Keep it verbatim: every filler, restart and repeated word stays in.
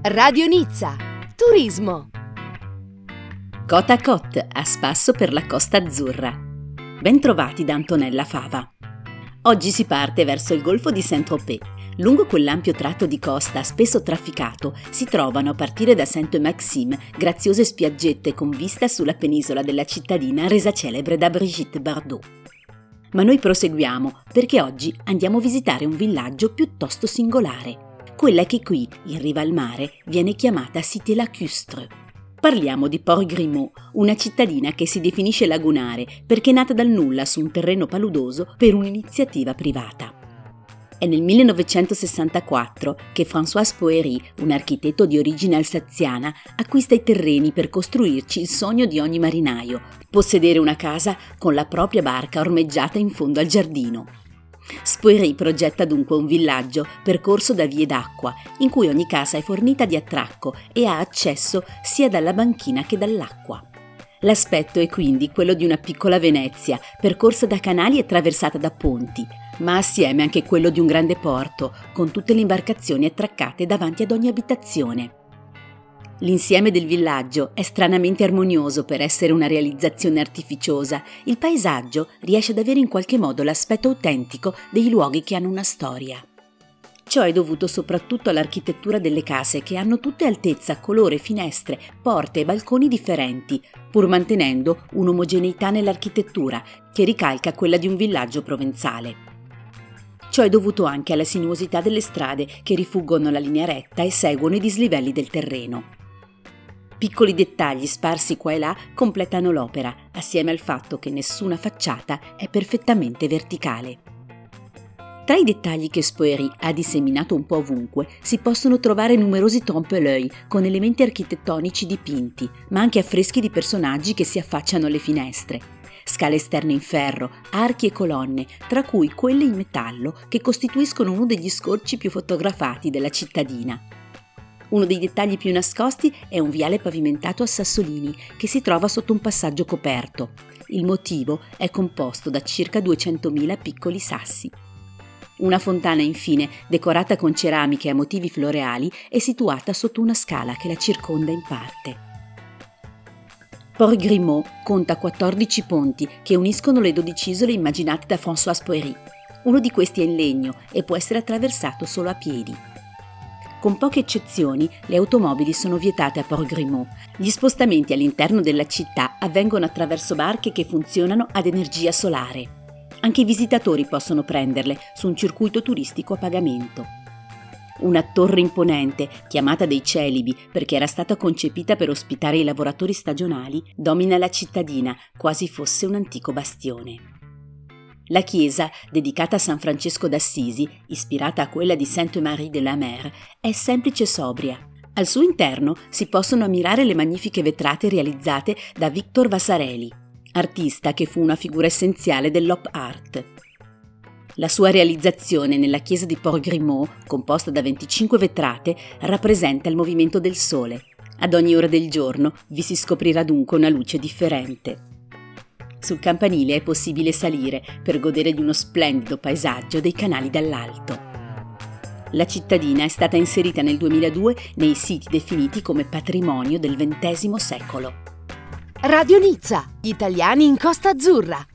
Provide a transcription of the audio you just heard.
Radio Nizza, turismo. Côte à côte, a spasso per la Costa Azzurra. Bentrovati da Antonella Fava. Oggi si parte verso il golfo di Saint-Tropez. Lungo quell'ampio tratto di costa spesso trafficato si trovano, a partire da Sainte-Maxime, graziose spiaggette con vista sulla penisola della cittadina resa celebre da Brigitte Bardot. Ma noi proseguiamo perché oggi andiamo a visitare un villaggio piuttosto singolare, quella che qui, in riva al mare, viene chiamata Cité Lacustre. Parliamo di Port-Grimaud, una cittadina che si definisce lagunare perché è nata dal nulla su un terreno paludoso per un'iniziativa privata. È nel millenovecentosessantaquattro che François Poëri, un architetto di origine alsaziana, acquista i terreni per costruirci il sogno di ogni marinaio, possedere una casa con la propria barca ormeggiata in fondo al giardino. Spoerry progetta dunque un villaggio percorso da vie d'acqua, in cui ogni casa è fornita di attracco e ha accesso sia dalla banchina che dall'acqua. L'aspetto è quindi quello di una piccola Venezia, percorsa da canali e attraversata da ponti, ma assieme anche quello di un grande porto, con tutte le imbarcazioni attraccate davanti ad ogni abitazione. L'insieme del villaggio è stranamente armonioso per essere una realizzazione artificiosa. Il paesaggio riesce ad avere in qualche modo l'aspetto autentico dei luoghi che hanno una storia. Ciò è dovuto soprattutto all'architettura delle case, che hanno tutte altezza, colore, finestre, porte e balconi differenti, pur mantenendo un'omogeneità nell'architettura che ricalca quella di un villaggio provenzale. Ciò è dovuto anche alla sinuosità delle strade che rifuggono la linea retta e seguono i dislivelli del terreno. Piccoli dettagli sparsi qua e là completano l'opera, assieme al fatto che nessuna facciata è perfettamente verticale. Tra i dettagli che Spoerry ha disseminato un po' ovunque si possono trovare numerosi trompe-l'œil con elementi architettonici dipinti, ma anche affreschi di personaggi che si affacciano alle finestre, scale esterne in ferro, archi e colonne, tra cui quelle in metallo che costituiscono uno degli scorci più fotografati della cittadina. Uno dei dettagli più nascosti è un viale pavimentato a sassolini che si trova sotto un passaggio coperto. Il motivo è composto da circa duecentomila piccoli sassi. Una fontana, infine, decorata con ceramiche a motivi floreali, è situata sotto una scala che la circonda in parte. Port-Grimaud conta quattordici ponti che uniscono le dodici isole immaginate da François Poëri. Uno di questi è in legno e può essere attraversato solo a piedi. Con poche eccezioni, le automobili sono vietate a Port-Grimaud. Gli spostamenti all'interno della città avvengono attraverso barche che funzionano ad energia solare. Anche i visitatori possono prenderle su un circuito turistico a pagamento. Una torre imponente, chiamata dei Celibi perché era stata concepita per ospitare i lavoratori stagionali, domina la cittadina, quasi fosse un antico bastione. La chiesa, dedicata a San Francesco d'Assisi, ispirata a quella di Sainte-Marie-de-la-Mer, è semplice e sobria. Al suo interno si possono ammirare le magnifiche vetrate realizzate da Victor Vasarely, artista che fu una figura essenziale dell'op art. La sua realizzazione nella chiesa di Port-Grimaud, composta da venticinque vetrate, rappresenta il movimento del sole. Ad ogni ora del giorno vi si scoprirà dunque una luce differente. Sul campanile è possibile salire per godere di uno splendido paesaggio dei canali dall'alto. La cittadina è stata inserita nel duemiladue nei siti definiti come patrimonio del ventesimo secolo. Radio Nizza, gli italiani in Costa Azzurra.